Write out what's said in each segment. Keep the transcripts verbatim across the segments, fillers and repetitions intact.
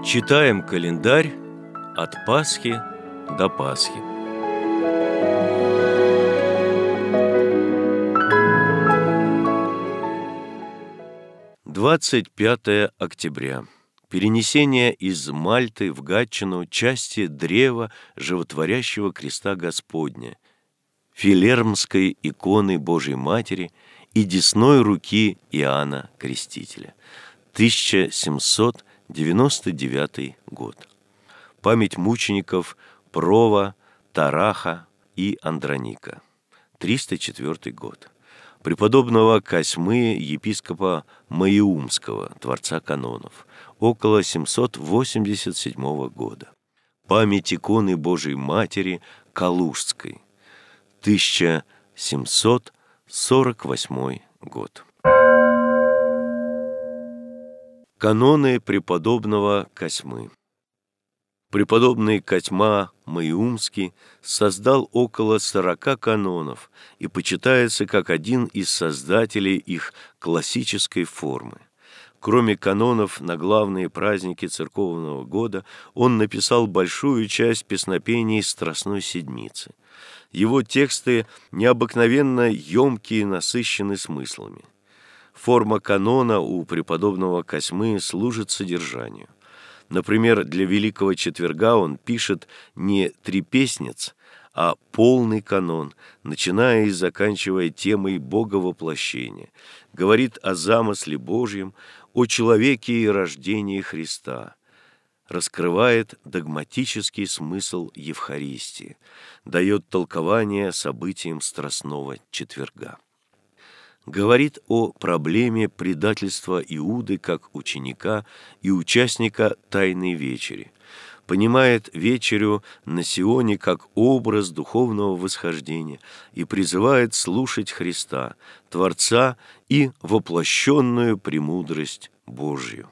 Читаем календарь от Пасхи до Пасхи. двадцать пятое октября. Перенесение из Мальты в Гатчину части древа животворящего креста Господня, филермской иконы Божией Матери и десной руки Иоанна Крестителя. тысяча семьсот девяносто девятый год. Память мучеников Прова, Тараха и Андроника. триста четвёртый год. Преподобного Косьмы, епископа Маиумского, творца канонов, около семьсот восемьдесят седьмого года. Память иконы Божией Матери Калужской, тысяча семьсот сорок восьмой год. Каноны преподобного Косьмы. Преподобный Косьма Маиумский создал около сорока канонов и почитается как один из создателей их классической формы. Кроме канонов на главные праздники церковного года, он написал большую часть песнопений Страстной Седмицы. Его тексты необыкновенно емкие и насыщены смыслами. Форма канона у преподобного Косьмы служит содержанию. Например, для Великого Четверга он пишет не трепесниц, а полный канон, начиная и заканчивая темой Боговоплощения. Говорит о замысле Божьем, о человеке и рождении Христа. Раскрывает догматический смысл Евхаристии, дает толкование событиям Страстного Четверга. Говорит о проблеме предательства Иуды как ученика и участника Тайной Вечери. Понимает вечерю на Сионе как образ духовного восхождения и призывает слушать Христа, Творца и воплощенную премудрость Божью.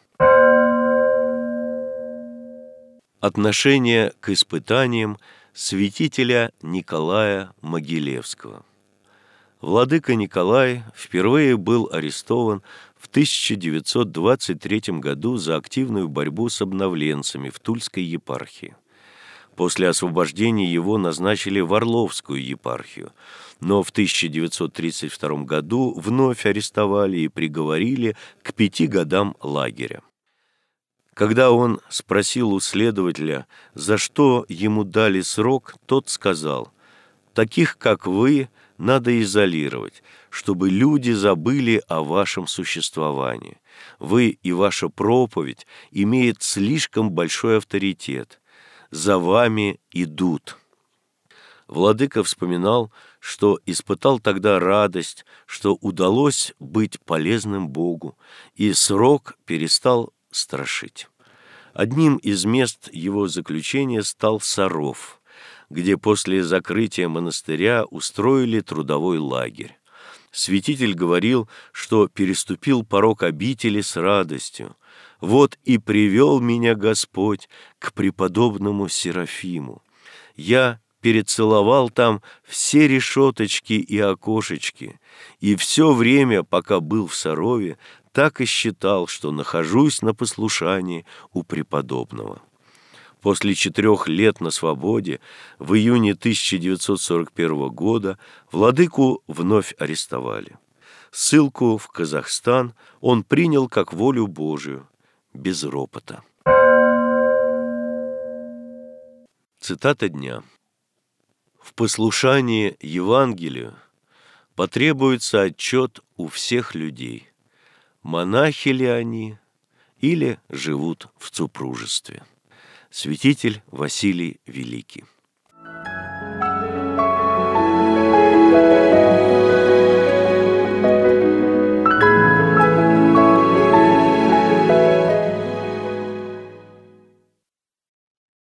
Отношение к испытаниям святителя Николая Могилевского. Владыка Николай впервые был арестован в тысяча девятьсот двадцать третьем году за активную борьбу с обновленцами в Тульской епархии. После освобождения его назначили в Орловскую епархию, но в тысяча девятьсот тридцать втором году вновь арестовали и приговорили к пяти годам лагеря. Когда он спросил у следователя, за что ему дали срок, тот сказал: «Таких, как вы, надо изолировать, чтобы люди забыли о вашем существовании. Вы и ваша проповедь имеют слишком большой авторитет. За вами идут». Владыка вспоминал, что испытал тогда радость, что удалось быть полезным Богу, и срок перестал страшить. Одним из мест его заключения стал Саров, где после закрытия монастыря устроили трудовой лагерь. Святитель говорил, что переступил порог обители с радостью. «Вот и привел меня Господь к преподобному Серафиму. Я перецеловал там все решеточки и окошечки, и все время, пока был в Сарове, так и считал, что нахожусь на послушании у преподобного». После четырех лет на свободе в июне тысяча девятьсот сорок первого года владыку вновь арестовали. Ссылку в Казахстан он принял как волю Божию, без ропота. Цитата дня. В послушании Евангелию потребуется отчет у всех людей, монахи ли они или живут в супружестве. Святитель Василий Великий.